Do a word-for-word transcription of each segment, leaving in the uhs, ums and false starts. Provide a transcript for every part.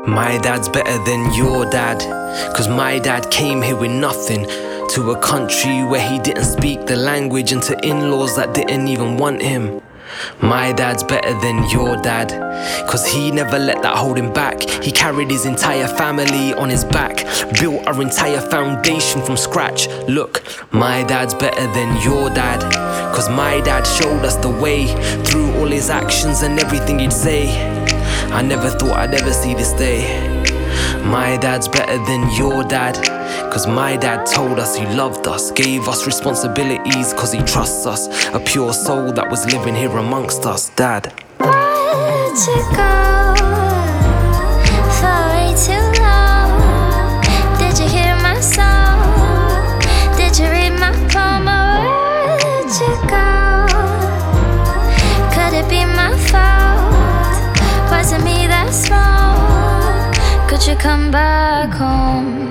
My dad's better than your dad, cause my dad came here with nothing, to a country where he didn't speak the language, and to in-laws that didn't even want him. My dad's better than your dad, cause he never let that hold him back. He carried his entire family on his back, built our entire foundation from scratch. Look, my dad's better than your dad, cause my dad showed us the way, through all his actions and everything he'd say. I never thought I'd ever see this day. My dad's better than your dad, cause my dad told us he loved us, gave us responsibilities cause he trusts us, a pure soul that was living here amongst us. Dad, where'd you go for way too long? Did you hear my song? Did you read my poem? Where'd you go? Could it be my fault? Was it me that's wrong? Could you come back home?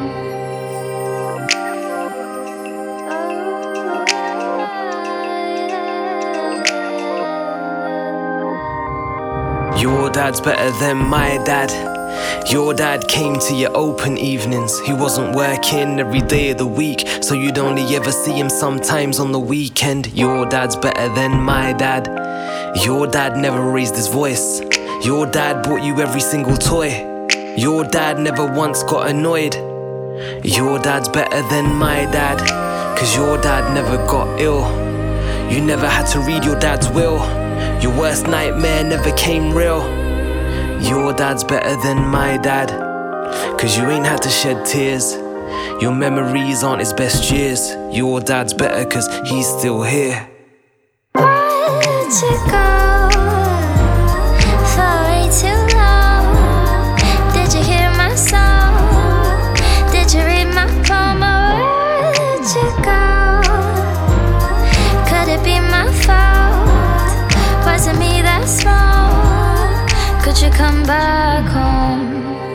your dad's better than my dad. Your dad came to your open evenings. He wasn't working every day of the week, so you'd only ever see him sometimes on the weekend. Your dad's better than my dad. Your dad never raised his voice. Your dad bought you every single toy. Your dad never once got annoyed. Your dad's better than my dad, cause your dad never got ill. You never had to read your dad's will. Your worst nightmare never came real. Your dad's better than my dad, cause you ain't had to shed tears. Your memories aren't his best years. Your dad's better cause he's still here. Where'd you go for way too long? Did you hear my song? Did you read my poem? Where'd you go? Could it be my fault? Was it me that's wrong? Could you come back home?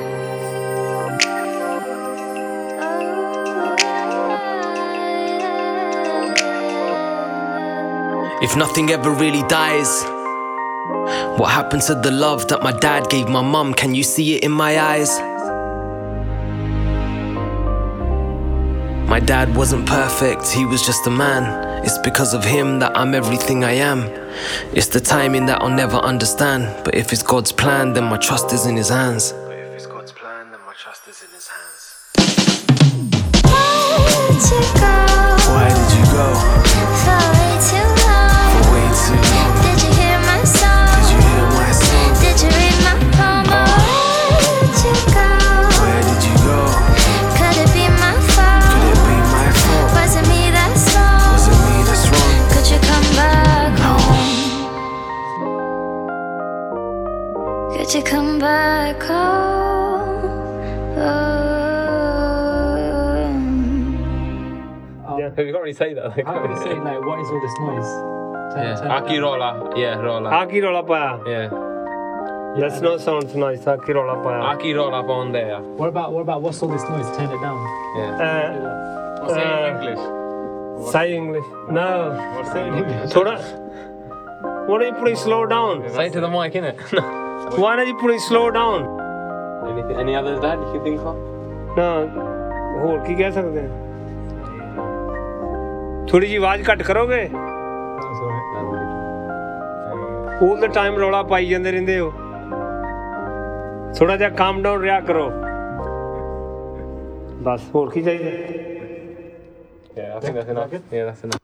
If nothing ever really dies, what happened to the love that my dad gave my mum? Can you see it in my eyes? My dad wasn't perfect, he was just a man. It's because of him that I'm everything I am. It's the timing that I'll never understand, but if it's God's plan, then my trust is in his hands. But if it's God's plan, then my trust is in his hands. Where'd you go? Why did you go? For way too long. For way too long. Did you hear my song? Did you hear my song? Did you read my poem? Where'd you go? Where did you go? Could it be my fault? Could it be my fault? Was it me that's wrong? Was it me that's wrong? Could you come back home? Could you come back home? Oh. Yeah, you can't really say that. Like, How would you say, like, what is all this noise? Turn, yeah, turn Aki rola. Yeah, rola. Aki rola paya. Yeah. That's not sounds nice. Aki rola paya. Aki rola on there. What about, what about what's all this noise? Turn it down. Yeah. Uh, Say uh, in English. Say English. No. What's say in English? Thoda. Why don't you put it slow down? Say it to the mic, innit? Why don't you put it slow down? Anything, any others, Dad, you can think of? No. ਹੋਰ ਕੀ ਕਹਿ ਸਕਦੇ ਆ? ਥੋੜੀ ਜਿਹੀ ਆਵਾਜ਼ ਘੱਟ ਕਰੋਗੇ? all the time ਰੌਲਾ ਪਾਈ ਜਾਂਦੇ ਰਹਿੰਦੇ ਹੋ। ਥੋੜਾ ਜਿਹਾ calm down ਰਿਹਾ ਕਰੋ। ਬਸ ਹੋਰ ਕੀ ਚਾਹੀਦਾ? Yeah, I think that's enough. Yeah, that's enough.